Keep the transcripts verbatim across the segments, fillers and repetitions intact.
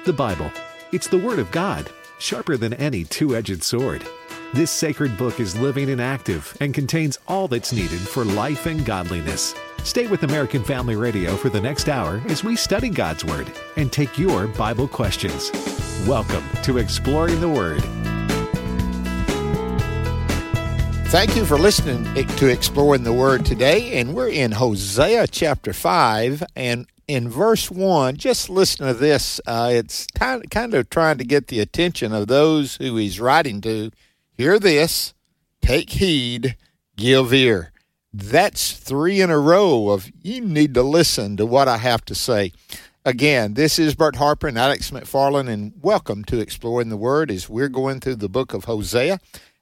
The Bible. It's the Word of God, sharper than any two-edged sword. This sacred book is living and active and contains all that's needed for life and godliness. Stay with American Family Radio for the next hour as we study God's Word and take your Bible questions. Welcome to Exploring the Word. Thank you for listening to Exploring the Word today, and we're in Hosea chapter five, and in verse one, just listen to this. Uh, it's kind kind of trying to get the attention of those who he's writing to. Hear this, take heed, give ear. That's three in a row of you need to listen to what I have to say. Again, this is Bert Harper and Alex McFarland, and welcome to Exploring the Word as we're going through the book of Hosea.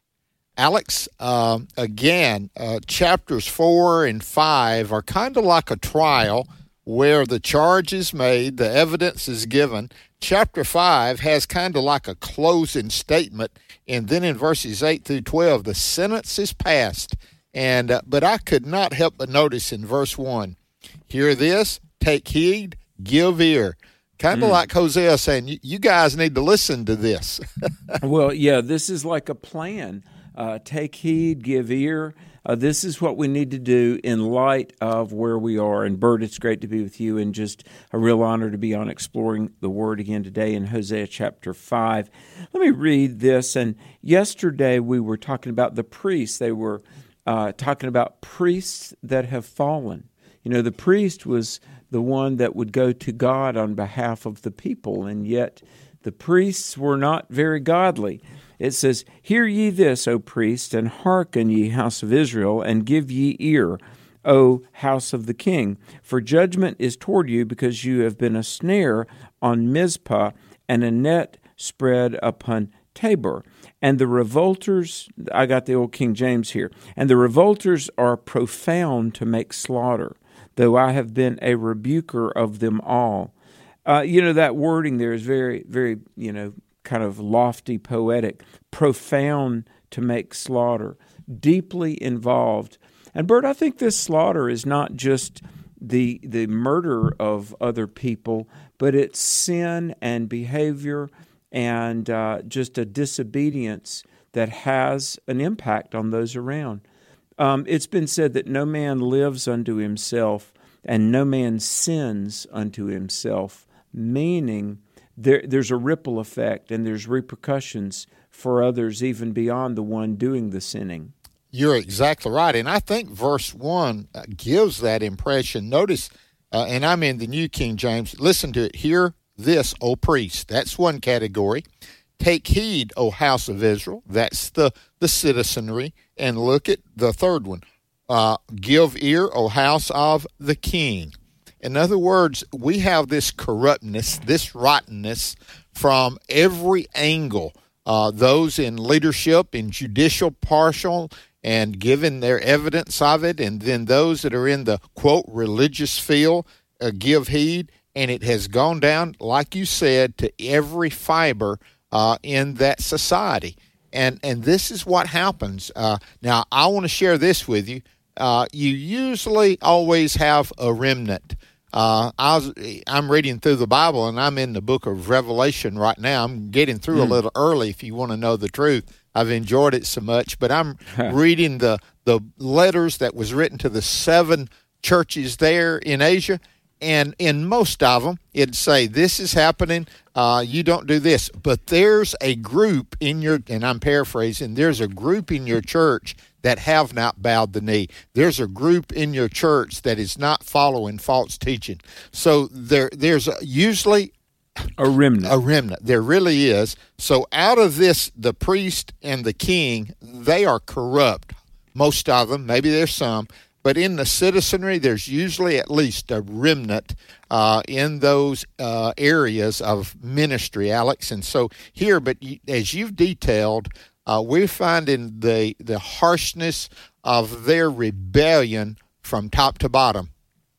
Alex, uh, again, uh, chapters four and five are kind of like a trial where the charge is made, the evidence is given. Chapter five has kind of like a closing statement, and then in verses eight through twelve, the sentence is passed. And uh, but I could not help but notice in verse one, hear this, take heed, give ear. Kind of mm. like Hosea saying, you guys need to listen to this. Well, yeah, this is like a plan. Uh, take heed, give ear. Uh, this is what we need to do in light of where we are. And Bert, it's great to be with you, and just a real honor to be on Exploring the Word again today in Hosea chapter five. Let me read this. And yesterday we were talking about the priests. They were uh, talking about priests that have fallen. You know, the priest was the one that would go to God on behalf of the people, and yet the priests were not very godly. It says, hear ye this, O priest, and hearken, ye house of Israel, and give ye ear, O house of the king. For judgment is toward you, because you have been a snare on Mizpah, and a net spread upon Tabor. And the revolters, I got the old King James here, and the revolters are profound to make slaughter, though I have been a rebuker of them all. Uh, you know, that wording there is very, very, you know, kind of lofty, poetic, profound to make slaughter, deeply involved. And Bert, I think this slaughter is not just the the murder of other people, but it's sin and behavior and uh, just a disobedience that has an impact on those around. Um, it's been said that no man lives unto himself, and no man sins unto himself, meaning There, there's a ripple effect, and there's repercussions for others even beyond the one doing the sinning. You're exactly right, and I think verse one gives that impression. Notice, uh, and I'm in the New King James, listen to it. Hear this, O priest. That's one category. Take heed, O house of Israel. That's the, the citizenry. And look at the third one. Uh, give ear, O house of the king. In other words, we have this corruptness, this rottenness from every angle. Uh, those in leadership, in judicial partial, and giving their evidence of it, and then those that are in the, quote, religious field, uh, give heed. And it has gone down, like you said, to every fiber uh, in that society. And, and this is what happens. Uh, now, I want to share this with you. Uh, you usually always have a remnant. Uh, I was, I'm reading through the Bible, and I'm in the book of Revelation right now. I'm getting through mm. a little early if you want to know the truth. I've enjoyed it so much, but I'm reading the, the letters that was written to the seven churches there in Asia, and in most of them, it'd say, this is happening, uh, you don't do this. But there's a group in your, and I'm paraphrasing, there's a group in your church that have not bowed the knee. There's a group in your church that is not following false teaching. So there, there's usually a remnant. A remnant. There really is. So out of this, the priest and the king, they are corrupt. Most of them, maybe there's some. But in the citizenry, there's usually at least a remnant uh, in those uh, areas of ministry, Alex. And so here, but as you've detailed, Uh, we're finding the the harshness of their rebellion from top to bottom.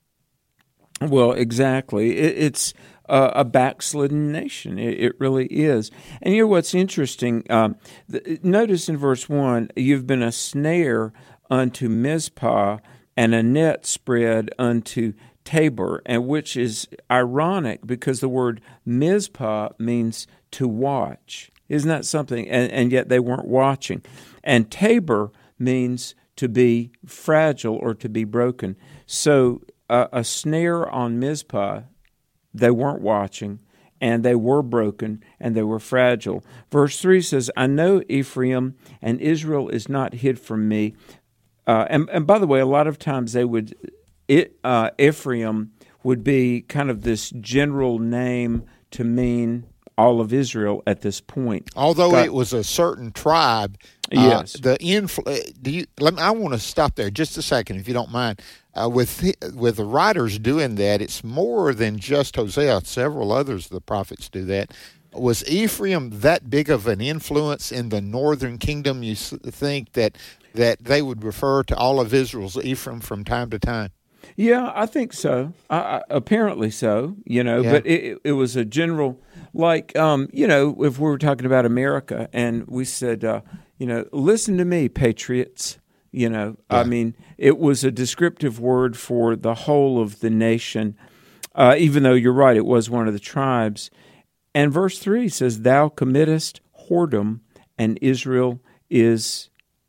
Well, exactly. It, it's uh, a backslidden nation. It, it really is. And you know what's interesting? Um, the, notice in verse one, you've been a snare unto Mizpah and a net spread unto Tabor, and which is ironic because the word Mizpah means to watch. Isn't that something? And, and yet they weren't watching. And Tabor means to be fragile or to be broken. So uh, a snare on Mizpah, they weren't watching, and they were broken, and they were fragile. Verse three says, I know Ephraim, and Israel is not hid from me. Uh, and, and by the way, a lot of times they would, it, uh, Ephraim would be kind of this general name to mean all of Israel at this point. Although God, it was a certain tribe, yes. Uh, the influ- do you, let me, I want to stop there just a second, if you don't mind. Uh, with the, with the writers doing that, it's more than just Hosea. Several others of the prophets do that. Was Ephraim that big of an influence in the northern kingdom? You think that that they would refer to all of Israel's Ephraim from time to time? Yeah, I think so. I, I, apparently so, you know, Yeah. but it, it was a general, like, um, you know, if we were talking about America and we said, uh, you know, listen to me, patriots, you know, Yeah. I mean, it was a descriptive word for the whole of the nation, uh, even though you're right, it was one of the tribes. And verse three says, thou committest whoredom, and Israel is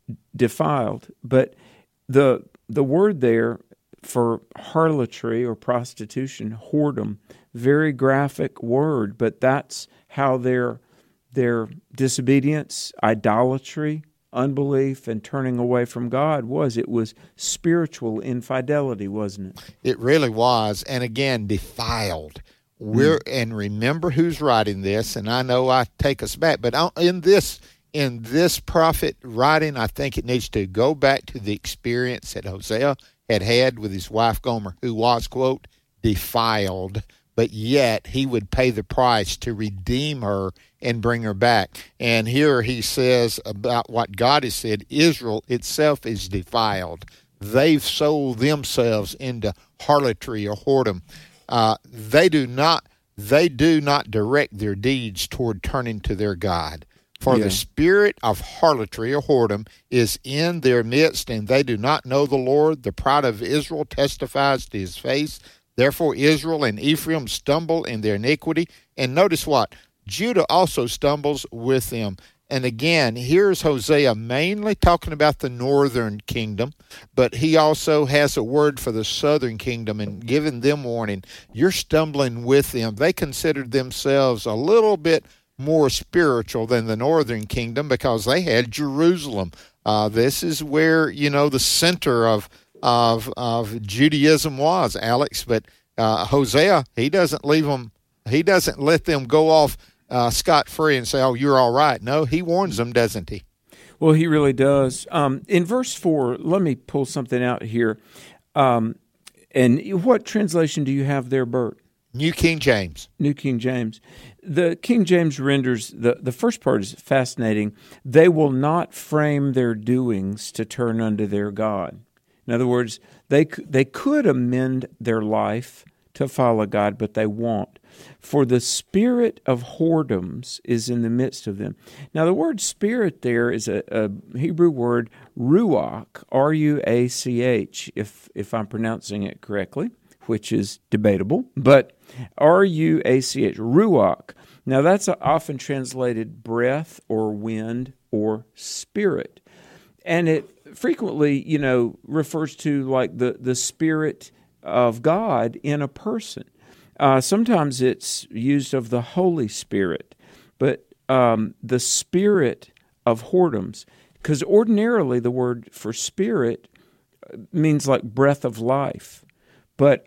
defiled. But the the word there for harlotry or prostitution, whoredom, very graphic word, but that's how their their disobedience, idolatry, unbelief, and turning away from God was. It was spiritual infidelity, wasn't it? It really was, and again, defiled. We're mm. and remember who's writing this, and I know I take us back, but in this in this prophet writing, I think it needs to go back to the experience that Hosea had had with his wife Gomer, who was, quote, defiled, but yet he would pay the price to redeem her and bring her back. And here he says about what God has said, Israel itself is defiled. They've sold themselves into harlotry or whoredom. Uh, they do not they do not direct their deeds toward turning to their God. For yeah. the spirit of harlotry or whoredom is in their midst, and they do not know the Lord. The pride of Israel testifies to his face. Therefore Israel and Ephraim stumble in their iniquity. And notice what? Judah also stumbles with them. And again, here's Hosea mainly talking about the northern kingdom, but he also has a word for the southern kingdom and giving them warning. You're stumbling with them. They considered themselves a little bit more spiritual than the northern kingdom because they had Jerusalem. Uh, this is where, you know, the center of of of Judaism was, Alex. But uh, Hosea, he doesn't leave them. He doesn't let them go off uh, scot-free and say, "Oh, you're all right." No, he warns them, doesn't he? Well, he really does. Um, in verse four, let me pull something out here. Um, and what translation do you have there, Bert? New King James. New King James. The King James renders, the, the first part is fascinating. They will not frame their doings to turn unto their God. In other words, they they could amend their life to follow God, but they won't. For the spirit of whoredoms is in the midst of them. Now, the word spirit there is a, a Hebrew word, ruach, R U A C H, if if I'm pronouncing it correctly, which is debatable, but R U A C H, ruach. Now, that's often translated breath or wind or spirit. And it frequently, you know, refers to like the, the spirit of God in a person. Uh, sometimes it's used of the Holy Spirit, but um, the spirit of whoredoms, because ordinarily the word for spirit means like breath of life. But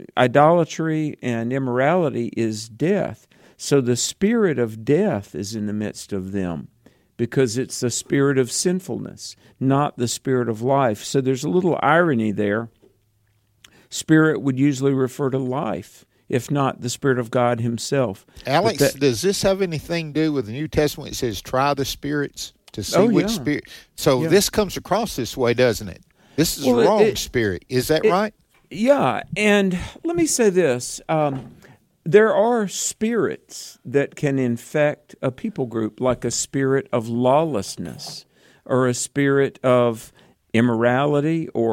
idolatry and immorality is death. So the spirit of death is in the midst of them because it's the spirit of sinfulness, not the spirit of life. So there's a little irony there. Spirit would usually refer to life, if not the Spirit of God himself. Alex, that, does this have anything to do with the New Testament? It says, try the spirits to see oh, which yeah. spirit. So yeah. this comes across this way, doesn't it? This is well, wrong it, spirit. Is that it, right? Yeah, and let me say this. Um, there are spirits that can infect a people group, like a spirit of lawlessness or a spirit of immorality or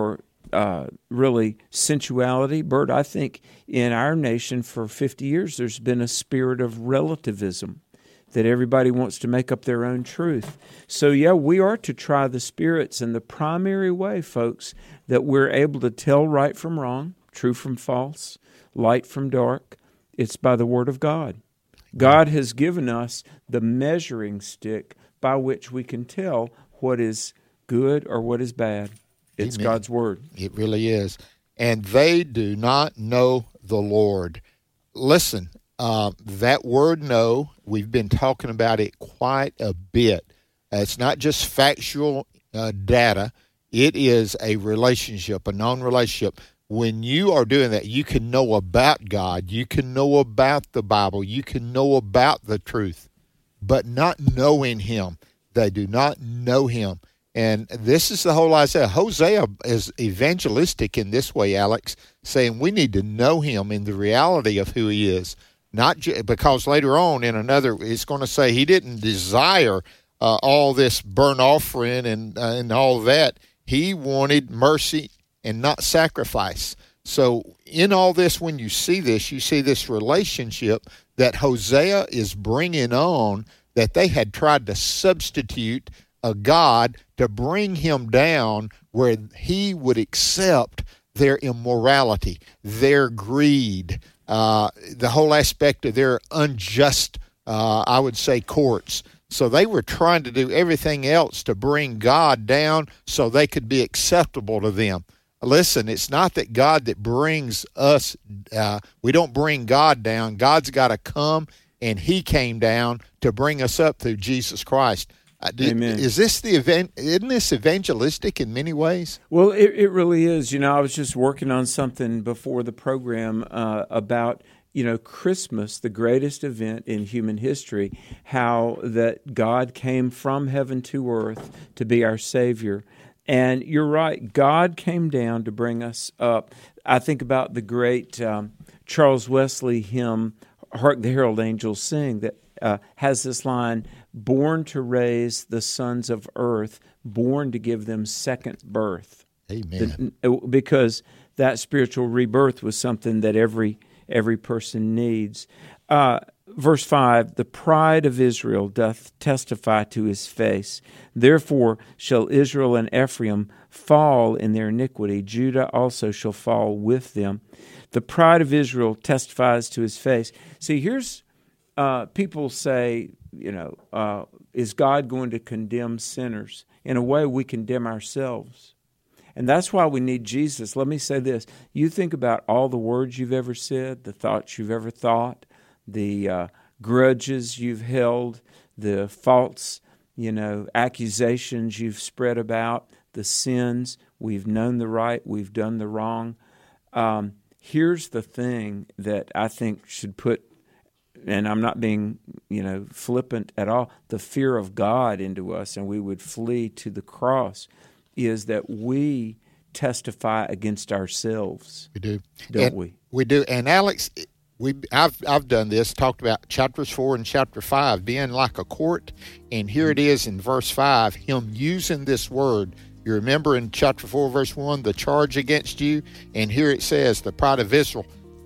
uh, really sensuality. Bert, I think in our nation for fifty years there's been a spirit of relativism, that everybody wants to make up their own truth. So, yeah, we are to try the spirits, and the primary way, folks, that we're able to tell right from wrong, true from false, light from dark, it's by the Word of God. God has given us the measuring stick by which we can tell what is good or what is bad. It's Amen. God's Word. It really is. And they do not know the Lord. Listen, uh, that word know, we've been talking about it quite a bit. Uh, it's not just factual uh, data. It is a relationship, a known relationship. When you are doing that, you can know about God. You can know about the Bible. You can know about the truth, but not knowing Him. They do not know Him. And this is the whole Isaiah. Hosea is evangelistic in this way, Alex, saying we need to know Him in the reality of who He is. Not ju- because later on in another, it's going to say He didn't desire uh, all this burnt offering and uh, and all that. He wanted mercy and not sacrifice. So in all this, when you see this, you see this relationship that Hosea is bringing on, that they had tried to substitute a God to bring him down where he would accept their immorality, their greed, uh, the whole aspect of their unjust, uh, I would say, courts. So they were trying to do everything else to bring God down so they could be acceptable to them. Listen, it's not that God that brings us, uh, we don't bring God down. God's got to come, and He came down to bring us up through Jesus Christ. Uh, do, Amen. Is this the event? Isn't this evangelistic in many ways? Well, it, it really is. You know, I was just working on something before the program uh, about, you know, Christmas, the greatest event in human history, how that God came from heaven to earth to be our Savior. And you're right, God came down to bring us up. I think about the great um, Charles Wesley hymn, Hark the Herald Angels Sing, that uh, has this line, born to raise the sons of earth, born to give them second birth. Amen. The, because that spiritual rebirth was something that every every person needs. Uh, verse five, the pride of Israel doth testify to his face. Therefore shall Israel and Ephraim fall in their iniquity. Judah also shall fall with them. The pride of Israel testifies to his face. See, here's, uh, people say, you know, uh, is God going to condemn sinners? In a way, we condemn ourselves. And that's why we need Jesus. Let me say this. You think about all the words you've ever said, the thoughts you've ever thought, the uh, grudges you've held, the false, you know, accusations you've spread about, the sins. We've known the right, we've done the wrong. Um, here's the thing that I think should put, and I'm not being, you know, flippant at all, the fear of God into us, and we would flee to the cross, is that we testify against ourselves. We do. Don't and we? We do. And Alex, we I've I've done this, talked about chapters four and chapter five being like a court, and here it is in verse five, him using this word. You remember in chapter four, verse one, the charge against you, and here it says the pride of Israel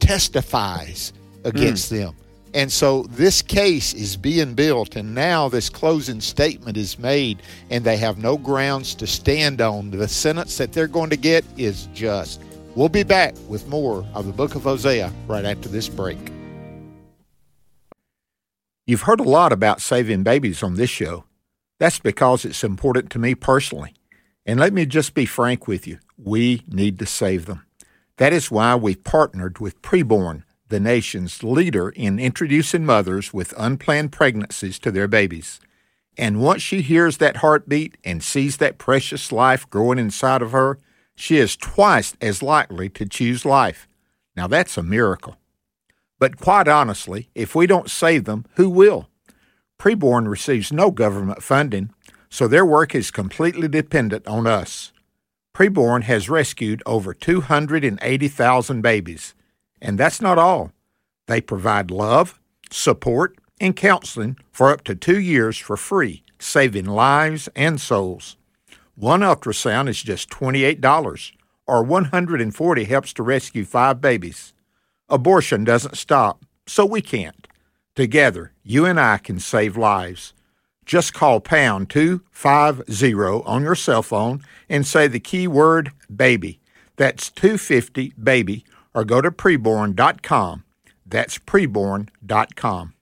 testifies against mm. them. And so this case is being built, and now this closing statement is made, and they have no grounds to stand on. The sentence that they're going to get is just. We'll be back with more of the book of Hosea right after this break. You've heard a lot about saving babies on this show. That's because it's important to me personally. And let me just be frank with you. We need to save them. That is why we've partnered with Preborn, the nation's leader in introducing mothers with unplanned pregnancies to their babies. And once she hears that heartbeat and sees that precious life growing inside of her, she is twice as likely to choose life. Now that's a miracle. But quite honestly, if we don't save them, who will? Preborn receives no government funding, so their work is completely dependent on us. Preborn has rescued over two hundred eighty thousand babies. And that's not all. They provide love, support, and counseling for up to two years for free, saving lives and souls. One ultrasound is just twenty-eight dollars, or one hundred forty helps to rescue five babies. Abortion doesn't stop, so we can't. Together, you and I can save lives. Just call pound two fifty on your cell phone and say the keyword baby. That's two fifty baby, or go to preborn dot com. That's preborn dot com.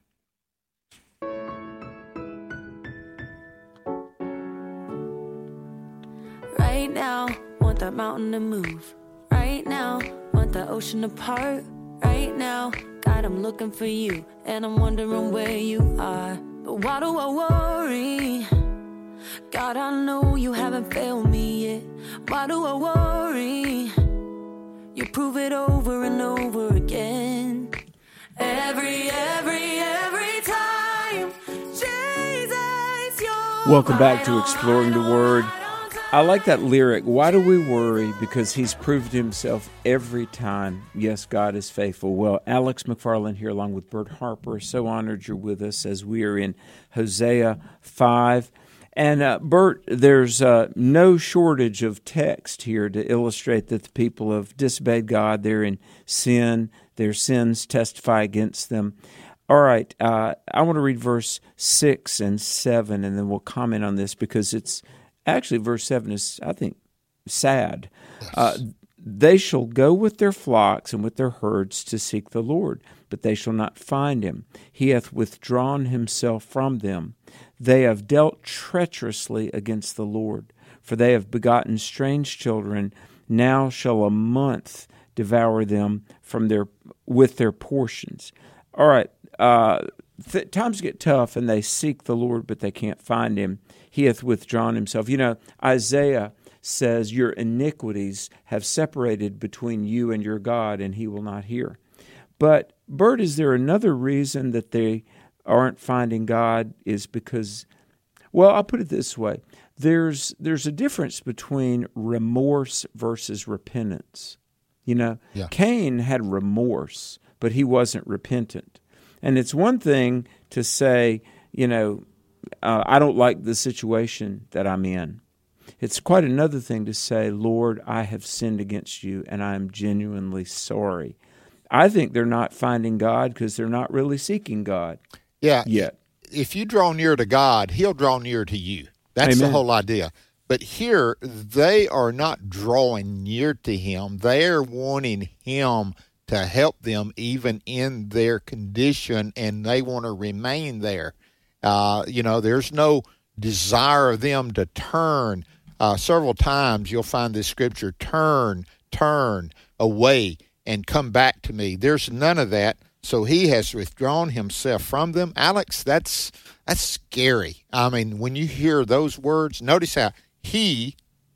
Right now, want that mountain to move. Right now, want that ocean to part. Right now, God, I'm looking for you, and I'm wondering where you are. But why do I worry? God, I know you haven't failed me yet. Why do I worry? You prove it over and over again. Every, every, every time, Jesus, you're Welcome back to Exploring the Word. I like that lyric. Why do we worry? Because he's proved himself every time. Yes, God is faithful. Well, Alex McFarland here along with Bert Harper. So honored you're with us as we are in Hosea five. And uh, Bert, there's uh, no shortage of text here to illustrate that the people have disobeyed God. They're in sin. Their sins testify against them. All right, uh, I want to read verse six and seven, and then we'll comment on this because it's actually, verse seven is, I think, sad. Yes. Uh, they shall go with their flocks and with their herds to seek the Lord, but they shall not find him. He hath withdrawn himself from them. They have dealt treacherously against the Lord, for they have begotten strange children. Now shall a month devour them from their with their portions. All right, uh, th- times get tough, and they seek the Lord, but they can't find him. He hath withdrawn himself. You know, Isaiah says, your iniquities have separated between you and your God, and he will not hear. But, Bert, is there another reason that they aren't finding God is because, well, I'll put it this way. There's there's a difference between remorse versus repentance. You know, yeah. Cain had remorse, but he wasn't repentant. And it's one thing to say, you know, uh, I don't like the situation that I'm in. It's quite another thing to say, Lord, I have sinned against you, and I am genuinely sorry. I think they're not finding God because they're not really seeking God. Yeah. Yet. If you draw near to God, he'll draw near to you. That's Amen. The whole idea. But here, they are not drawing near to him. They're wanting him to help them even in their condition, and they want to remain there. Uh, you know, there's no desire of them to turn. Uh, several times you'll find this scripture, turn, turn away and come back to me. There's none of that. So he has withdrawn himself from them. Alex, that's that's scary. I mean, when you hear those words, notice how he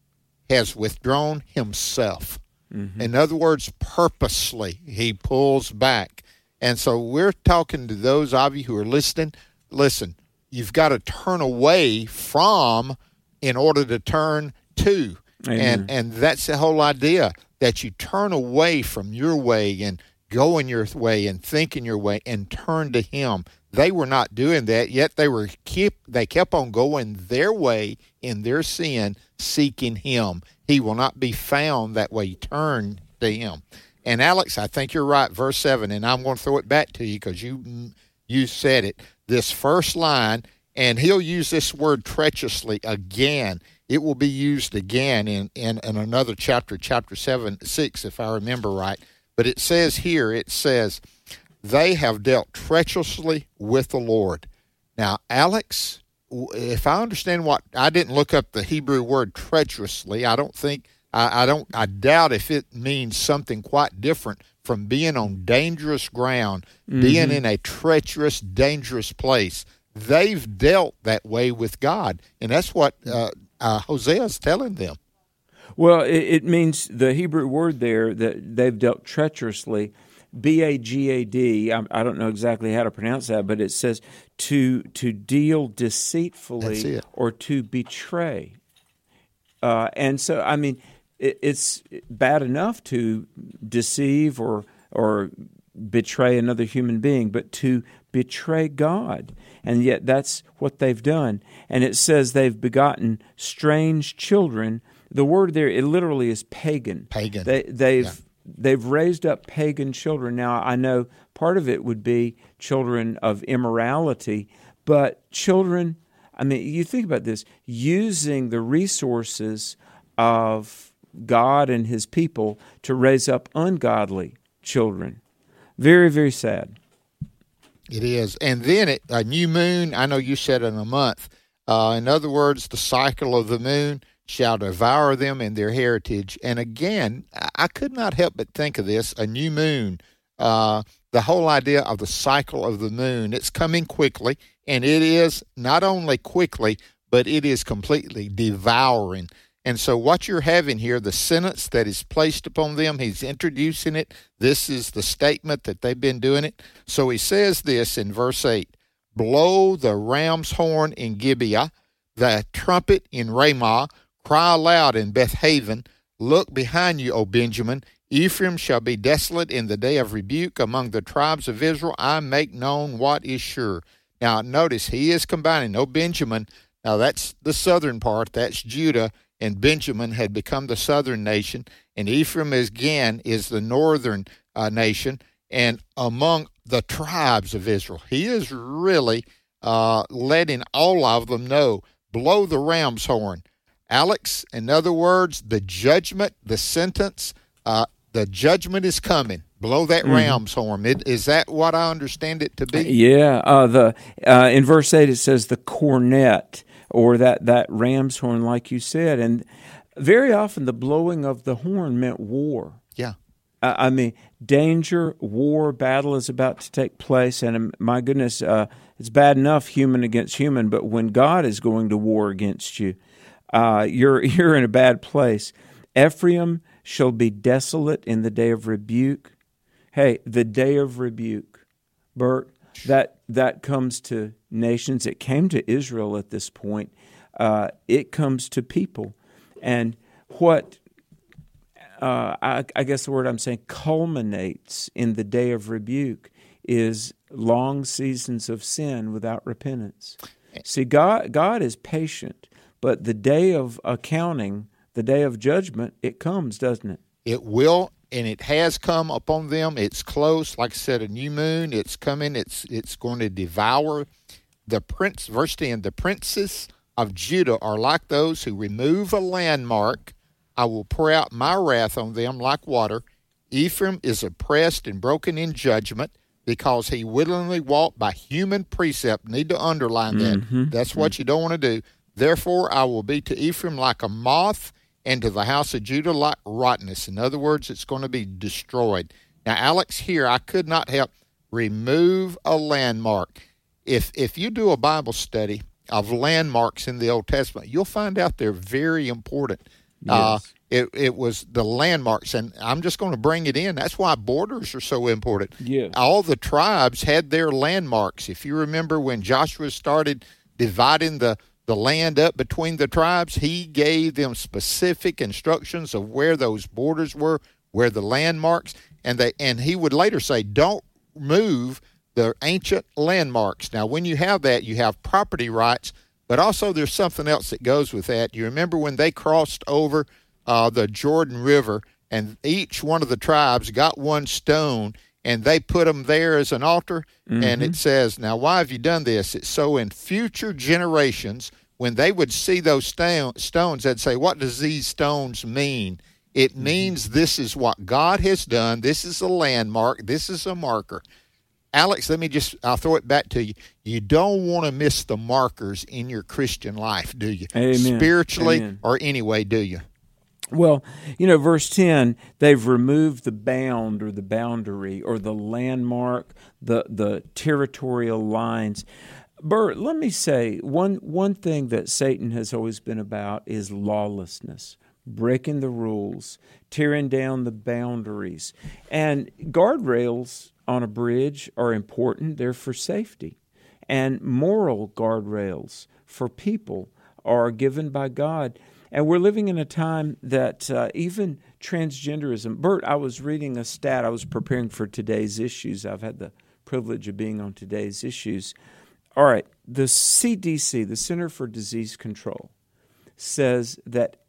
has withdrawn himself. Mm-hmm. In other words, purposely, he pulls back. And so we're talking to those of you who are listening. Listen, you've got to turn away from in order to turn to. Amen. And and that's the whole idea, that you turn away from your way and go in your way and think in your way and turn to him. They were not doing that, yet they were keep they kept on going their way in their sin, seeking him. He will not be found that way. Turn to him. And Alex, I think you're right, verse seven, and I'm going to throw it back to you because you you said it. This first line, and he'll use this word treacherously again. It will be used again in, in, in another chapter, chapter seven, six, if I remember right. But it says here, it says, they have dealt treacherously with the Lord. Now, Alex, if I understand what, I didn't look up the Hebrew word treacherously. I don't think, I, I don't, I doubt if it means something quite different from being on dangerous ground, mm-hmm. being in a treacherous, dangerous place. They've dealt that way with God. And that's what uh, uh, Hosea is telling them. Well, it, it means the Hebrew word there that they've dealt treacherously, B A G A D. I, I don't know exactly how to pronounce that, but it says to to deal deceitfully or to betray. Uh, and so, I mean, it, it's bad enough to deceive or or betray another human being, but to betray God. And yet that's what they've done. And it says they've begotten strange children. the word there, it literally is pagan. Pagan. They, they've Yeah. they've raised up pagan children. Now, I know part of it would be children of immorality, but children, I mean, you think about this, using the resources of God and His people to raise up ungodly children. Very, very sad. It is. And then it, a new moon, I know you said in a month. Uh, in other words, the cycle of the moon shall devour them and their heritage. And again, I could not help but think of this, a new moon, uh, the whole idea of the cycle of the moon. It's coming quickly, and it is not only quickly, but it is completely devouring. And so what you're having here, the sentence that is placed upon them, he's introducing it. This is the statement that they've been doing it. So he says this in verse eight, blow the ram's horn in Gibeah, the trumpet in Ramah, cry aloud in Beth-haven, look behind you, O Benjamin. Ephraim shall be desolate in the day of rebuke. Among the tribes of Israel I make known what is sure. Now notice, he is combining, O Benjamin, now that's the southern part, that's Judah, and Benjamin had become the southern nation, and Ephraim is, again is the northern uh, nation, and among the tribes of Israel. He is really uh, letting all of them know, blow the ram's horn. Alex, in other words, the judgment, the sentence, uh, the judgment is coming. Blow that mm-hmm. ram's horn. It, is that what I understand it to be? Yeah. Uh, the uh, in verse eight it says the cornet, or that, that ram's horn, like you said. And very often the blowing of the horn meant war. Yeah. Uh, I mean, danger, war, battle is about to take place. And um, my goodness, uh, it's bad enough human against human, but when God is going to war against you, uh, you're you're in a bad place. Ephraim shall be desolate in the day of rebuke. Hey, the day of rebuke, Bert, that that comes to nations. It came to Israel at this point. Uh, it comes to people. And what, uh, I, I guess the word I'm saying, culminates in the day of rebuke is long seasons of sin without repentance. See, God, God is patient, but the day of accounting, the day of judgment, it comes, doesn't it? It will, and it has come upon them. It's close. Like I said, a new moon. It's coming. It's it's going to devour the prince. Verse ten, the princes of Judah are like those who remove a landmark. I will pour out my wrath on them like water. Ephraim is oppressed and broken in judgment because he willingly walked by human precept. Need to underline that. Mm-hmm. That's what mm-hmm. you don't want to do. Therefore, I will be to Ephraim like a moth, and to the house of Judah like rottenness. In other words, it's going to be destroyed. Now, Alex, here, I could not help remove a landmark. If if you do a Bible study of landmarks in the Old Testament, you'll find out they're very important. Yes. Uh, it, it was the landmarks, and I'm just going to bring it in. That's why borders are so important. Yes. All the tribes had their landmarks. If you remember when Joshua started dividing the the land up between the tribes, he gave them specific instructions of where those borders were, where the landmarks, and they and he would later say, don't move the ancient landmarks. Now, when you have that, you have property rights, but also there's something else that goes with that. You remember when they crossed over uh, the Jordan River, and each one of the tribes got one stone, and they put them there as an altar, mm-hmm. and it says, now, why have you done this? It's so in future generations, when they would see those stone, stones, they'd say, what does these stones mean? It mm-hmm. means this is what God has done. This is a landmark. This is a marker. Alex, let me just, I'll throw it back to you. You don't want to miss the markers in your Christian life, do you? Amen. Spiritually Amen. Or anyway, do you? Well, you know, verse ten, they've removed the bound or the boundary or the landmark, the the territorial lines. Bert, let me say, one one thing that Satan has always been about is lawlessness, breaking the rules, tearing down the boundaries. And guardrails on a bridge are important. They're for safety. And moral guardrails for people are given by God. And we're living in a time that uh, even transgenderism. Bert, I was reading a stat. I was preparing for today's issues. I've had the privilege of being on today's issues. All right, the C D C, the Center for Disease Control, says that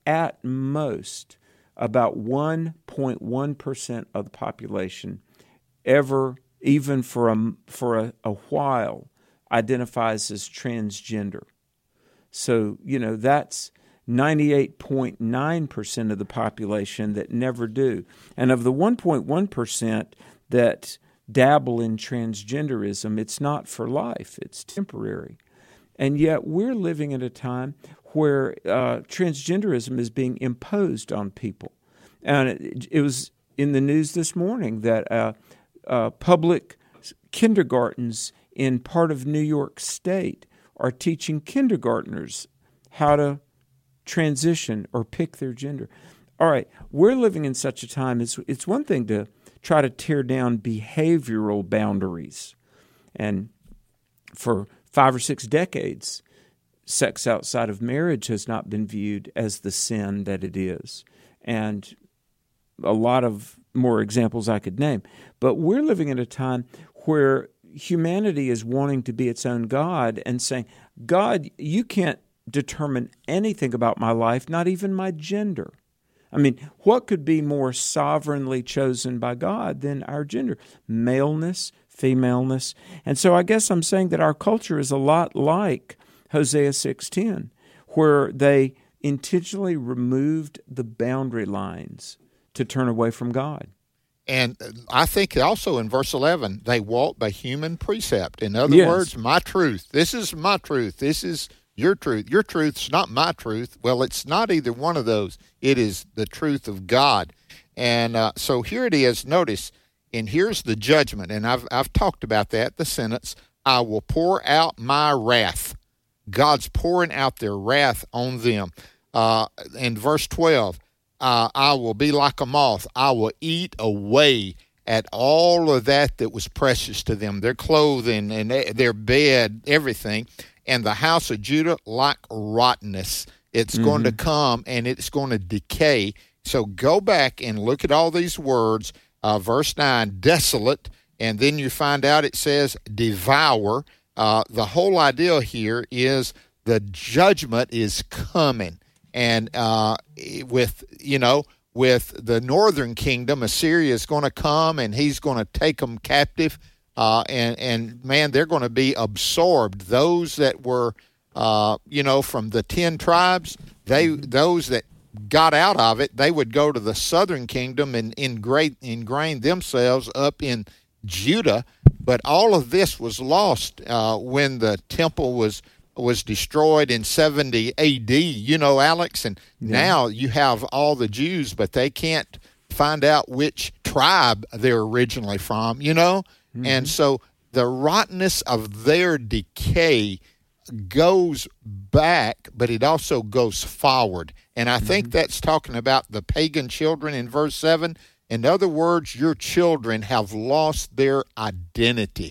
at most about one point one percent of the population ever, even for a, for a, a while, identifies as transgender. So, you know, that's ninety-eight point nine percent of the population that never do. And of the one point one percent that dabble in transgenderism, it's not for life, it's temporary. And yet we're living at a time where uh, transgenderism is being imposed on people. And it, it was in the news this morning that uh, uh, public kindergartens in part of New York State are teaching kindergartners how to transition or pick their gender. All right, we're living in such a time, it's, it's one thing to try to tear down behavioral boundaries. And for five or six decades, sex outside of marriage has not been viewed as the sin that it is. And a lot of more examples I could name. But we're living in a time where humanity is wanting to be its own God and saying, God, you can't determine anything about my life, not even my gender. I mean, what could be more sovereignly chosen by God than our gender? Maleness, femaleness. And so I guess I'm saying that our culture is a lot like Hosea six ten, where they intentionally removed the boundary lines to turn away from God. And I think also in verse eleven, they walk by human precept. In other Yes. words, my truth. This is my truth. This is your truth. Your truth's not my truth. Well, it's not either one of those. It is the truth of God. And uh, so here it is. Notice, and here's the judgment. And I've I've talked about that, the sentence, I will pour out my wrath. God's pouring out their wrath on them. Uh, in verse twelve, uh, I will be like a moth. I will eat away at all of that that was precious to them, their clothing and their bed, everything. And the house of Judah like rottenness. It's mm-hmm. going to come and it's going to decay. So go back and look at all these words. Uh, verse nine, desolate. And then you find out it says devour. Uh, the whole idea here is the judgment is coming. And uh, with, you know, with the northern kingdom, Assyria is going to come and he's going to take them captive. Uh, and, and, man, they're going to be absorbed. Those that were, uh, you know, from the ten tribes, they those that got out of it, they would go to the southern kingdom and ingrain, ingrain themselves up in Judah. But all of this was lost uh, when the temple was was destroyed in seventy A D, you know, Alex. And yeah. now you have all the Jews, but they can't find out which tribe they're originally from, you know. Mm-hmm. And so the rottenness of their decay goes back, but it also goes forward. And I mm-hmm. think that's talking about the pagan children in verse seven. In other words, your children have lost their identity.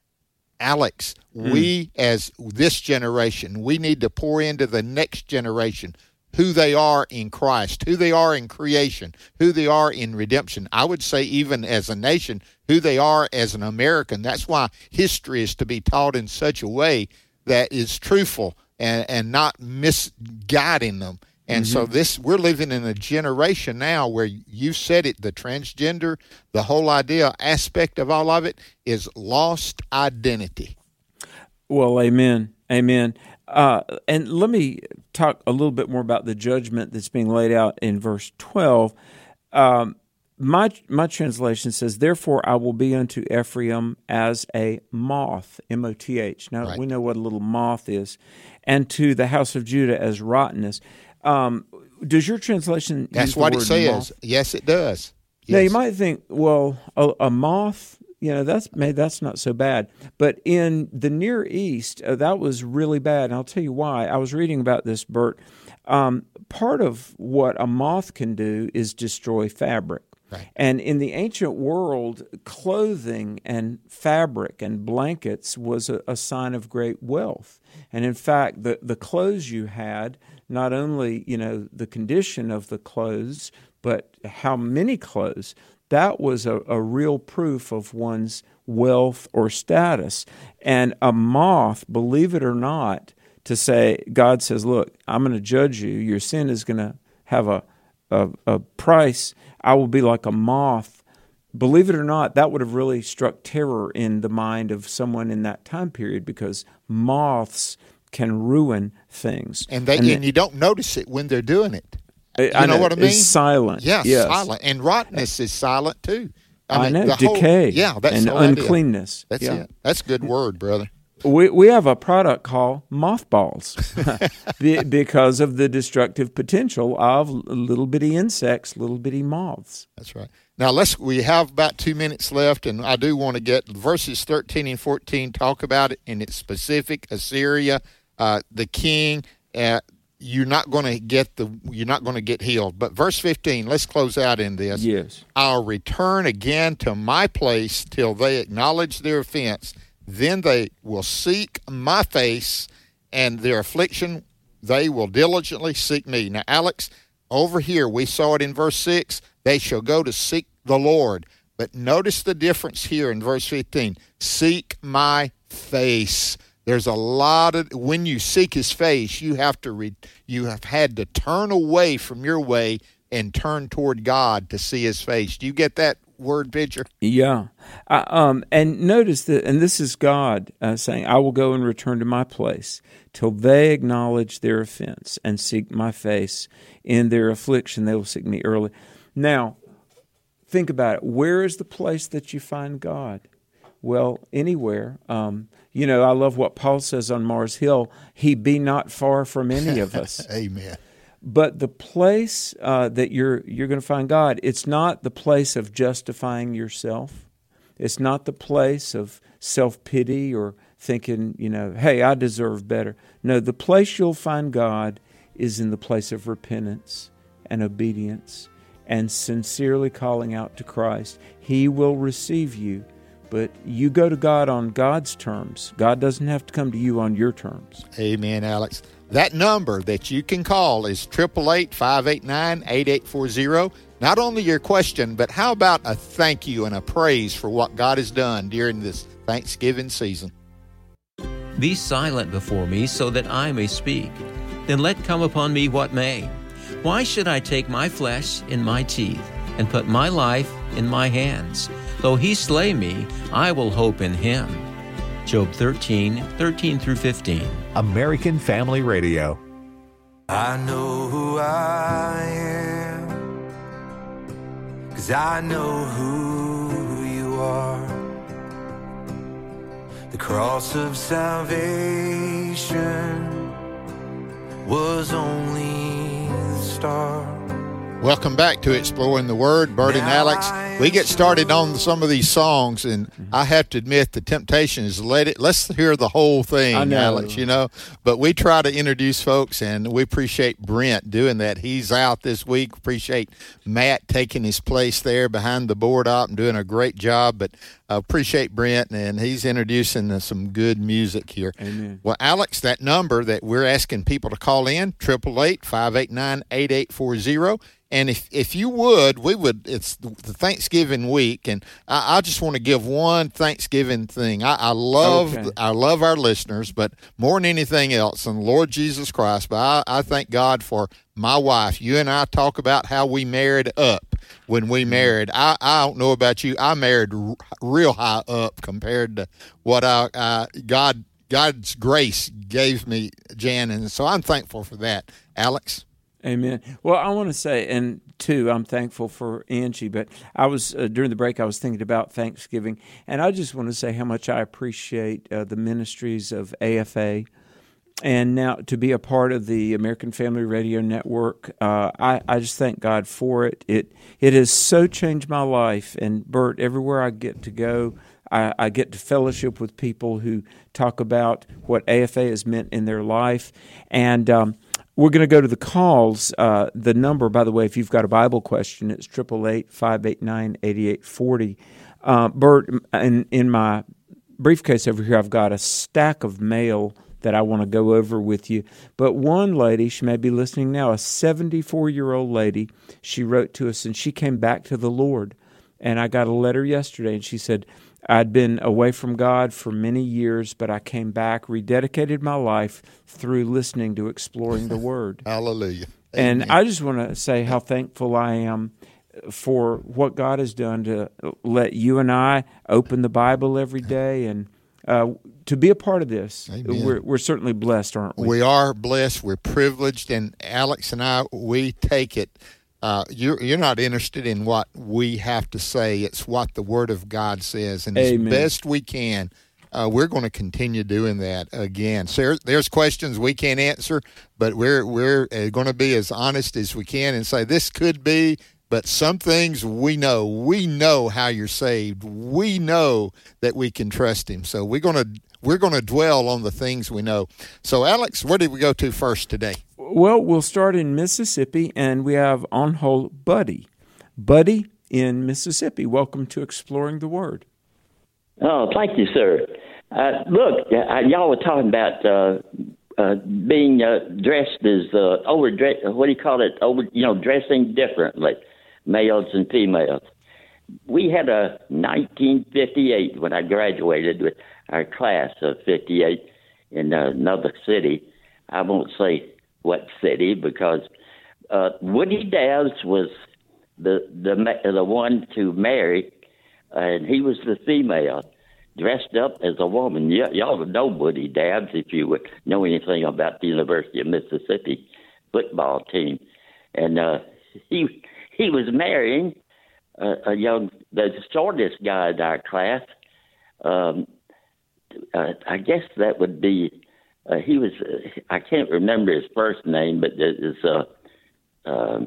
Alex, mm. we as this generation, we need to pour into the next generation who they are in Christ, who they are in creation, who they are in redemption. I would say even as a nation, who they are as an American. That's why history is to be taught in such a way that is truthful and, and not misguiding them. And mm-hmm. so this, we're living in a generation now where you said it, the transgender, the whole idea, aspect of all of it is lost identity. Well, amen, amen. Uh, and let me talk a little bit more about the judgment that's being laid out in verse twelve. Um, my my translation says, "Therefore I will be unto Ephraim as a moth," M O T H. Now, right. we know what a little moth is. "And to the house of Judah as rottenness." Um, does your translation That's use the what word it says. moth? Yes, it does. Yes. Now, you might think, well, a, a moth, you know, that's maybe that's not so bad. But in the Near East, uh, that was really bad. And I'll tell you why. I was reading about this, Bert. Um, part of what a moth can do is destroy fabric. Right. And in the ancient world, clothing and fabric and blankets was a, a sign of great wealth. And in fact, the, the clothes you had, not only, you know, the condition of the clothes, but how many clothes, that was a, a real proof of one's wealth or status. And a moth, believe it or not, to say, God says, look, I'm going to judge you. Your sin is going to have a, a, a price, I will be like a moth. Believe it or not, that would have really struck terror in the mind of someone in that time period, because moths can ruin things. And, they, and, and you don't notice it when they're doing it. You I know, know what I mean? It's silent. Yeah, yes. silent. And rottenness is silent, too. I, I mean, know, the decay whole, yeah, that's and the whole idea. uncleanness. That's yeah. it. That's a good word, brother. We we have a product called mothballs because of the destructive potential of little bitty insects, little bitty moths. That's right. Now, let's. We have about two minutes left, and I do want to get verses thirteen and fourteen, talk about it in its specific. Assyria, uh, the king, uh, you're not going to get the. You're not going to get healed. But verse fifteen, let's close out in this. Yes. I'll return again to my place till they acknowledge their offense. Then they will seek my face, and their affliction they will diligently seek me. Now, Alex, over here, we saw it in verse six. They shall go to seek the Lord. But notice the difference here in verse fifteen. Seek my face. There's a lot of, when you seek his face, you have to, re, you have had to turn away from your way and turn toward God to see his face. Do you get that word picture? Yeah. Uh, um, and notice that, and this is God uh, saying, I will go and return to my place till they acknowledge their offense and seek my face. In their affliction, they will seek me early. Now, think about it. Where is the place that you find God? Well, anywhere. Um, you know, I love what Paul says on Mars Hill, he be not far from any of us. Amen. But the place uh, that you're you're going to find God, it's not the place of justifying yourself. It's not the place of self-pity or thinking, you know, hey, I deserve better. No, the place you'll find God is in the place of repentance and obedience and sincerely calling out to Christ. He will receive you, but you go to God on God's terms. God doesn't have to come to you on your terms. Amen, Alex. That number that you can call is eight eight eight, five eight nine, eight eight four zero. Not only your question, but how about a thank you and a praise for what God has done during this Thanksgiving season? Be silent before me so that I may speak. Then let come upon me what may. Why should I take my flesh in my teeth and put my life in my hands? Though he slay me, I will hope in him. Job thirteen, thirteen through fifteen. American Family Radio. I know who I am, 'cause I know who you are. The cross of salvation was only the start. Welcome back to Exploring the Word. Bert and Alex, we get started on some of these songs, and I have to admit the temptation is let it, let's hear the whole thing, I know. Alex, you know. But we try to introduce folks, and we appreciate Brent doing that. He's out this week. Appreciate Matt taking his place there behind the board op and doing a great job. But I appreciate Brent, and he's introducing some good music here. Amen. Well, Alex, that number that we're asking people to call in, eight eight eight, five eight nine, eight eight four zero. And if, if you would, we would, it's the Thanksgiving week, and I, I just want to give one Thanksgiving thing. I, I love Okay. I love our listeners, but more than anything else, and Lord Jesus Christ, but I, I thank God for my wife. You and I talk about how we married up when we married. I, I don't know about you. I married r- real high up compared to what I, uh, God God's grace gave me, Jan, and so I'm thankful for that. Alex? Amen. Well, I want to say, and too, I'm thankful for Angie, but I was, uh, during the break, I was thinking about Thanksgiving, and I just want to say how much I appreciate uh, the ministries of A F A, and now to be a part of the American Family Radio Network. uh, I, I just thank God for it. It it has so changed my life, and Bert, everywhere I get to go, I, I get to fellowship with people who talk about what A F A has meant in their life, and um, we're going to go to the calls. Uh, the number, by the way, if you've got a Bible question, it's eight eight eight, five eight nine, eight eight four zero. Uh, Bert, in, in my briefcase over here, I've got a stack of mail that I want to go over with you. But one lady, she may be listening now, a seventy-four-year-old lady, she wrote to us, and she came back to the Lord. And I got a letter yesterday, and she said, I'd been away from God for many years, but I came back, rededicated my life through listening to Exploring the Word. Hallelujah. And Amen. I just want to say how thankful I am for what God has done to let you and I open the Bible every day and uh, to be a part of this. Amen. We're, we're certainly blessed, aren't we? We are blessed. We're privileged. And Alex and I, we take it. Uh, you're, you're not interested in what we have to say. It's what the Word of God says. And Amen. as best we can, uh, we're going to continue doing that again. So there, there's questions we can't answer, but we're, we're going to be as honest as we can and say this could be. But some things we know. We know how you're saved. We know that we can trust Him. So we're going to we're going to dwell on the things we know. So, Alex, where did we go to first today? Well, we'll start in Mississippi, and we have on hold Buddy. Buddy in Mississippi. Welcome to Exploring the Word. Oh, thank you, sir. Uh, look, uh, y'all were talking about uh, uh, being uh, dressed as uh, overdress. What do you call it? Over, you know, dressing differently. Males and females. We had a nineteen fifty-eight when I graduated with our class of fifty-eight in uh, another city. I won't say what city because uh, Woody Dabbs was the the the one to marry, and he was the female, dressed up as a woman. Y- y'all would know Woody Dabbs if you would know anything about the University of Mississippi football team, and uh, he. He was marrying uh, a young, the shortest guy in our class. Um, uh, I guess that would be, uh, he was, uh, I can't remember his first name, but it's, uh, um,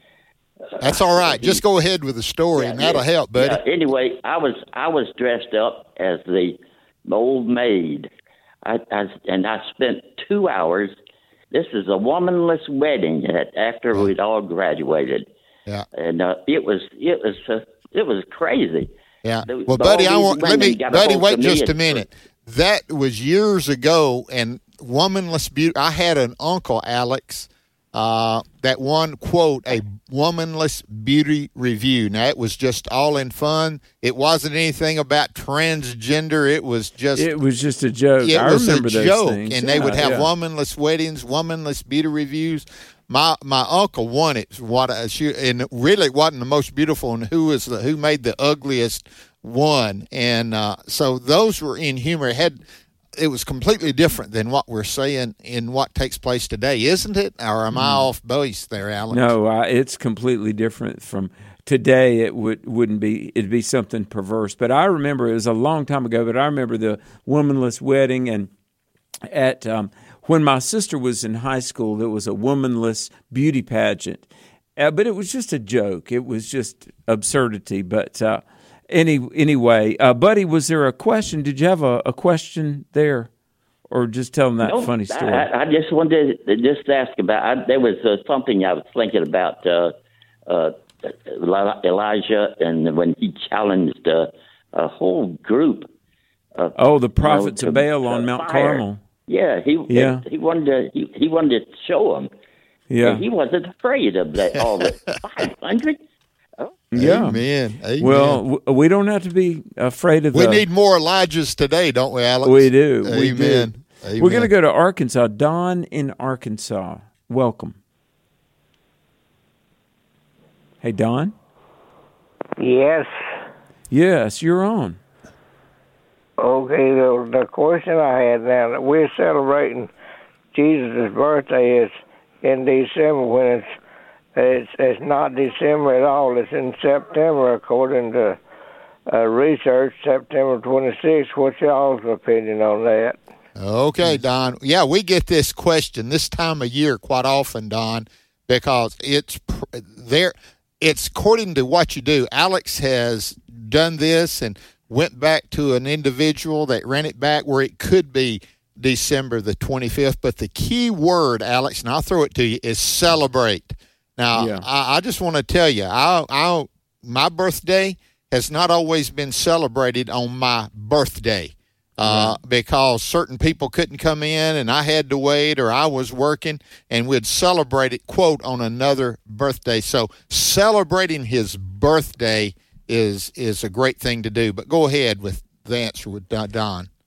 That's all right. Just go ahead with the story, yeah, and that'll yeah, help, buddy. Yeah. Anyway, I was I was dressed up as the old maid, I, I, and I spent two hours. This is a womanless wedding at, after we'd all graduated. Yeah. And uh, it was it was uh, it was crazy. Yeah. The- Well, the- buddy, all I these want let women me, got a buddy, hold wait of me just a and- minute. That was years ago, and womanless beauty. I had an uncle, Alex, uh, that one quote a womanless beauty review. Now it was just all in fun. It wasn't anything about transgender. It was just It was just a joke. it I was remember a those joke, things. and they Yeah, would have yeah. womanless weddings, womanless beauty reviews. My my uncle won it. What I, she, and really it wasn't the most beautiful, and who was the who made the ugliest one, and uh, so those were in humor. It had it was completely different than what we're saying in what takes place today, isn't it? Or am I off base there, Alex? No, uh, it's completely different from today. It would wouldn't be. It'd be something perverse. But I remember it was a long time ago. But I remember the womanless wedding, and at um, when my sister was in high school, there was a womanless beauty pageant. Uh, but it was just a joke. It was just absurdity. But uh, any anyway, uh, Buddy, was there a question? Did you have a, a question there, or just tell them that No, funny story? I, I just wanted to just ask about. I, there was uh, something I was thinking about uh, uh, Elijah, and when he challenged uh, a whole group. Of, oh, the you know, prophets to- of Baal to on Mount fire. Carmel. Yeah, he Yeah. he wanted to he, he wanted to show them. Yeah. And he wasn't afraid of that. All the five hundred. Oh, Yeah. Amen. Amen. Well, w- we don't have to be afraid of we the... need more Elijahs today, don't we, Alex? We do. We Amen. do. Amen. We're going to go to Arkansas. Don in Arkansas. Welcome. Hey, Don? Yes. Yes, you're on. Okay, the, the question I had now, that we're celebrating Jesus' birthday is in December when it's, it's it's not December at all. It's in September according to uh, research, September twenty-sixth. What's y'all's opinion on that? Okay, Don. Yeah, we get this question this time of year quite often, Don, because it's pr- there. It's according to what you do. Alex has done this and went back to an individual that ran it back where it could be December the twenty-fifth. But the key word, Alex, and I'll throw it to you, is celebrate. Now, Yeah. I, I just want to tell you, I, I, my birthday has not always been celebrated on my birthday. Uh, because certain people couldn't come in and I had to wait or I was working, and we'd celebrate it, quote, on another birthday. So celebrating his birthday is is a great thing to do. But go ahead with the answer with Don.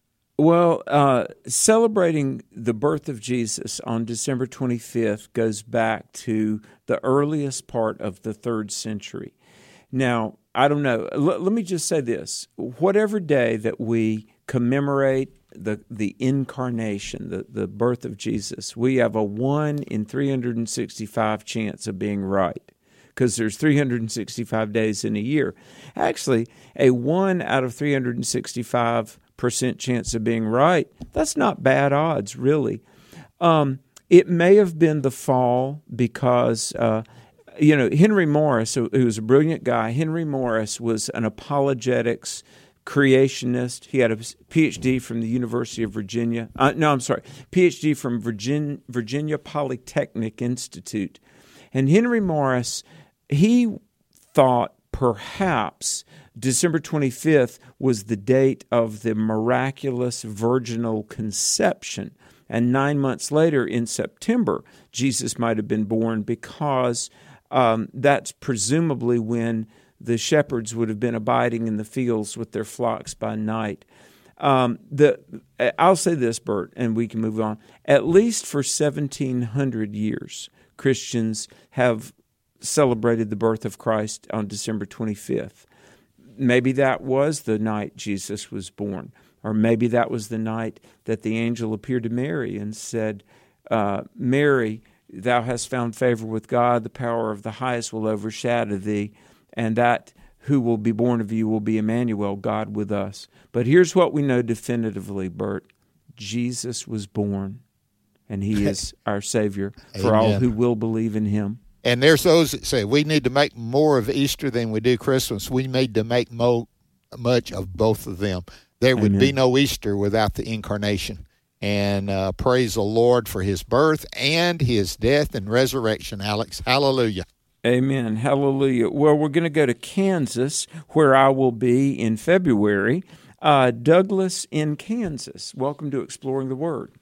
Well, uh, celebrating the birth of Jesus on December twenty-fifth goes back to the earliest part of the third century. Now, I don't know. L- let me just say this. Whatever day that we commemorate the the incarnation, the, the birth of Jesus, we have a one in three hundred sixty-five chance of being right, because there's three hundred sixty-five days in a year. Actually, a one out of three hundred sixty-five percent chance of being right, that's not bad odds, really. Um, it may have been the fall because, uh, you know, Henry Morris, who, who was a brilliant guy, Henry Morris was an apologetics creationist. He had a P H D from the University of Virginia. Uh, no, I'm sorry, P H D from Virginia, Virginia Polytechnic Institute. And Henry Morris, he thought perhaps December twenty-fifth was the date of the miraculous virginal conception. And nine months later, in September, Jesus might have been born, because um, that's presumably when the shepherds would have been abiding in the fields with their flocks by night. Um, the I'll say this, Bert, and we can move on. At least for seventeen hundred years, Christians have celebrated the birth of Christ on December twenty-fifth. Maybe that was the night Jesus was born, or maybe that was the night that the angel appeared to Mary and said, uh, Mary, thou hast found favor with God, the power of the highest will overshadow thee, and that who will be born of you will be Emmanuel, God with us. But here's what we know definitively, Bert. Jesus was born, and he is our Savior for all who will believe in him. And there's those that say we need to make more of Easter than we do Christmas. We need to make mo- much of both of them. There would Amen. be no Easter without the incarnation. And uh, praise the Lord for his birth and his death and resurrection, Alex. Hallelujah. Amen. Hallelujah. Well, we're going to go to Kansas, where I will be in February. Uh, Douglas in Kansas. Welcome to Exploring the Word.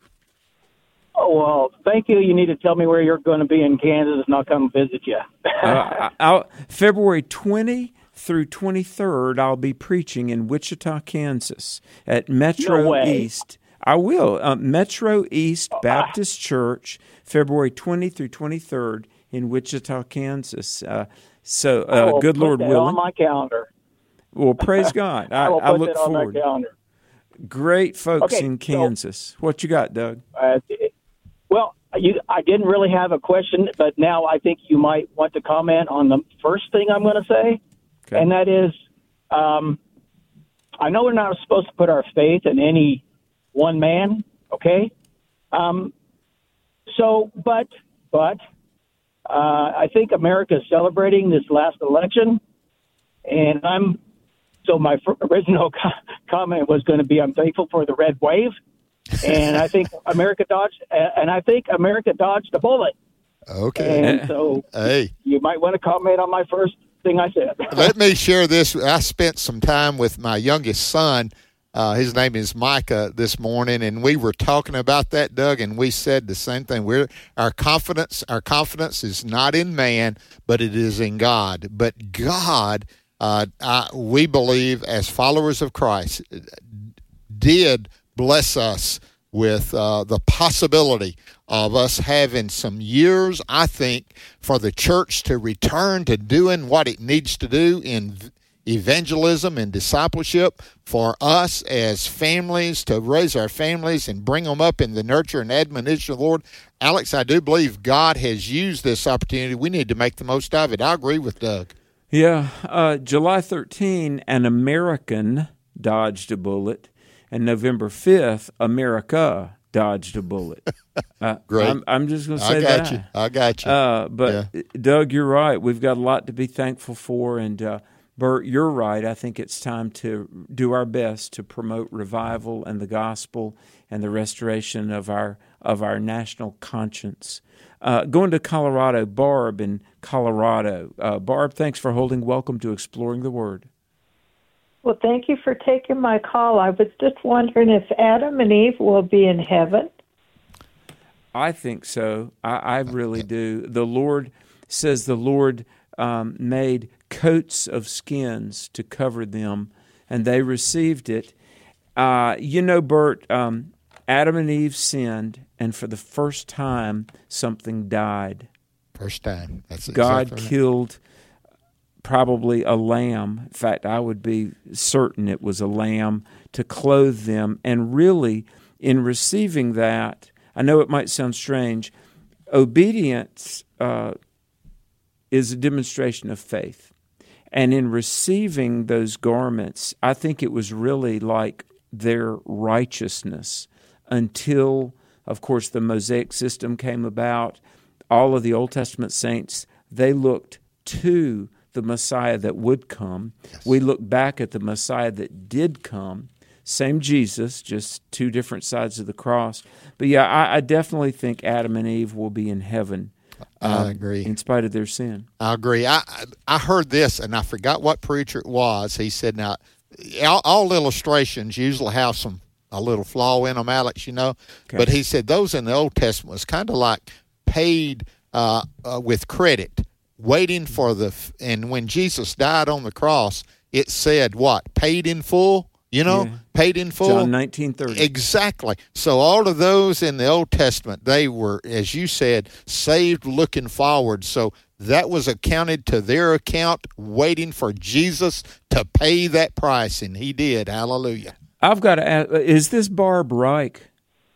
Oh, well, thank you. You need to tell me where you're going to be in Kansas, and I'll come visit you. uh, I'll, February twentieth through twenty-third, I'll be preaching in Wichita, Kansas at Metro No way. East. I will. Uh, Metro East Baptist Church, February twentieth through twenty-third in Wichita, Kansas. Uh, so, uh, good put Lord that willing. on my calendar. Well, praise God. I, I will I put look that on forward. my calendar. Great folks Okay, in so- Kansas. What you got, Doug? Uh, well, you, I didn't really have a question, but now I think you might want to comment on the first thing I'm going to say, Okay. and that is, um, I know we're not supposed to put our faith in any one man, okay? Um, so, but, but, uh, I think America is celebrating this last election, and I'm, so my fir- original co- comment was going to be, I'm thankful for the red wave. And I think America dodged, and I think America dodged a bullet. Okay. And so Hey. you might want to comment on my first thing I said. Let me share this. I spent some time with my youngest son. Uh, his name is Micah this morning, and we were talking about that, Doug, and we said the same thing. We're our confidence, our confidence is not in man, but it is in God. But God, uh, I, we believe as followers of Christ, did bless us with uh, the possibility of us having some years, I think, for the church to return to doing what it needs to do in evangelism and discipleship, for us as families to raise our families and bring them up in the nurture and admonition of the Lord. Alex, I do believe God has used this opportunity. We need to make the most of it. I agree with Doug. Yeah. Uh, July thirteenth, an American dodged a bullet. And November fifth, America dodged a bullet. Uh, Great. I'm, I'm just going to say I got that. you. I got you. Uh, but, Yeah. Doug, you're right. We've got a lot to be thankful for. And, uh, Bert, you're right. I think it's time to do our best to promote revival and the gospel and the restoration of our of our national conscience. Uh, going to Colorado, Barb in Colorado. Uh, Barb, thanks for holding. Welcome to Exploring the Word. Well, thank you for taking my call. I was just wondering if Adam and Eve will be in heaven. I think so. I, I really do. The Lord says the Lord um, made coats of skins to cover them, and they received it. Uh, you know, Bert, um, Adam and Eve sinned, and for the first time, something died. First time. That's God exactly right. killed probably a lamb. In fact, I would be certain it was a lamb to clothe them. And really, in receiving that, I know it might sound strange, obedience uh, is a demonstration of faith. And in receiving those garments, I think it was really like their righteousness until, of course, the Mosaic system came about. All of the Old Testament saints, they looked to the Messiah that would come. Yes. We look back at the Messiah that did come. Same Jesus, just two different sides of the cross. But yeah, I, I definitely think Adam and Eve will be in heaven. Um, I agree. In spite of their sin. I agree. I I heard this, and I forgot what preacher it was. He said, now, all, all illustrations usually have some a little flaw in them, Alex, you know. Okay. But he said those in the Old Testament was kind of like paid uh, uh, with credit, waiting for the, and when Jesus died on the cross, it said what? Paid in full, you know, yeah. Paid in full. John nineteen thirty. Exactly. So all of those in the Old Testament, they were, as you said, saved looking forward. So that was accounted to their account, waiting for Jesus to pay that price, and he did. Hallelujah. I've got to ask, is this Barb Reich?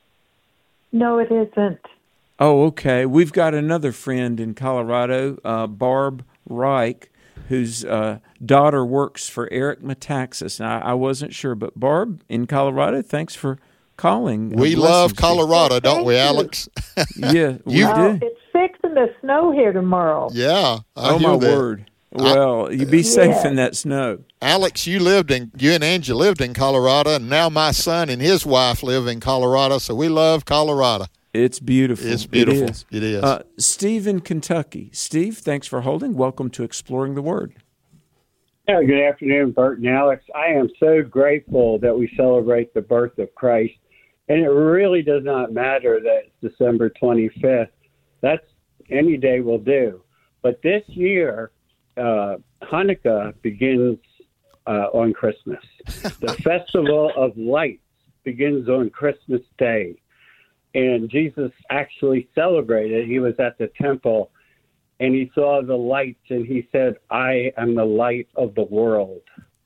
No, it isn't. Oh, okay. We've got another friend in Colorado, uh, Barb Reich, whose uh, daughter works for Eric Metaxas. Now, I wasn't sure, but Barb in Colorado, thanks for calling. We love Colorado, don't we, Alex? Yeah, we oh, do. It's fixing to snow here tomorrow. Yeah. I oh, my that. word. Well, you be safe yeah. in that snow. Alex, you lived in, you and Angie lived in Colorado, and now my son and his wife live in Colorado, so we love Colorado. It's beautiful. It's beautiful. It is. It is. Uh, Steve in Kentucky. Steve, thanks for holding. Welcome to Exploring the Word. Yeah, good afternoon, Bert and Alex. I am so grateful that we celebrate the birth of Christ, and it really does not matter that it's December twenty-fifth. That's any day will do. But this year, uh, Hanukkah begins uh, on Christmas. The Festival of Lights begins on Christmas Day. And Jesus actually celebrated. He was at the temple, and he saw the lights, and he said, I am the light of the world.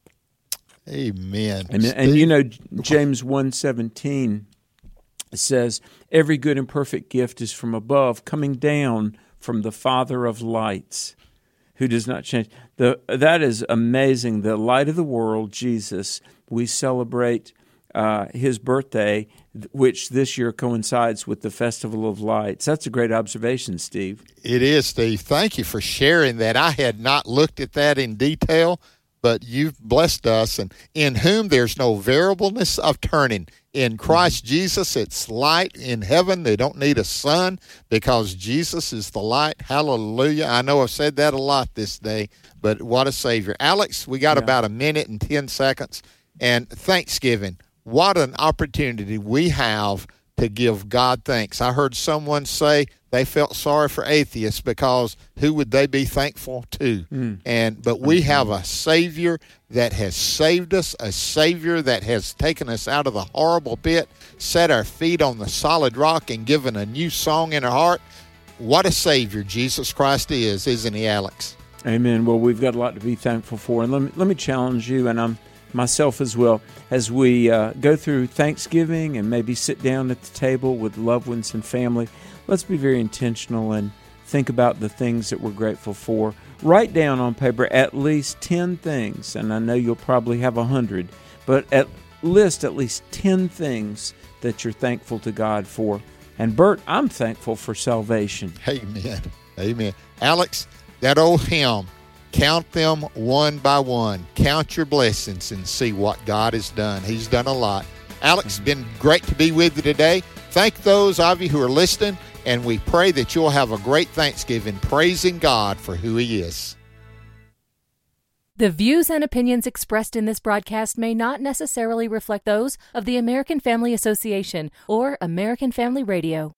Amen. And, and you know, James one seventeen says, every good and perfect gift is from above, coming down from the Father of lights, who does not change. The, that is amazing. The light of the world, Jesus, we celebrate uh, his birthday, which this year coincides with the Festival of Lights. That's a great observation, Steve. It is, Steve. Thank you for sharing that. I had not looked at that in detail, but you've blessed us. And in whom there's no variableness of turning. In Christ mm-hmm. Jesus, it's light in heaven. They don't need a sun because Jesus is the light. Hallelujah. I know I've said that a lot this day, but what a Savior. Alex, we got yeah. about a minute and ten seconds. And Thanksgiving. What an opportunity we have to give God thanks. I heard someone say they felt sorry for atheists because who would they be thankful to? Mm. And but we have a Savior that has saved us, a Savior that has taken us out of the horrible pit, set our feet on the solid rock, and given a new song in our heart. What a Savior Jesus Christ is, isn't he, Alex? Amen. Well, we've got a lot to be thankful for. And let me, let me challenge you, and I'm myself as well, as we uh, go through Thanksgiving and maybe sit down at the table with loved ones and family. Let's be very intentional and think about the things that we're grateful for. Write down on paper at least ten things, and I know you'll probably have a hundred, but at list at least ten things that you're thankful to God for. And Bert, I'm thankful for salvation. Amen. Amen. Alex, that old hymn, count them one by one. Count your blessings and see what God has done. He's done a lot. Alex, it's been great to be with you today. Thank those of you who are listening, and we pray that you'll have a great Thanksgiving praising God for who he is. The views and opinions expressed in this broadcast may not necessarily reflect those of the American Family Association or American Family Radio.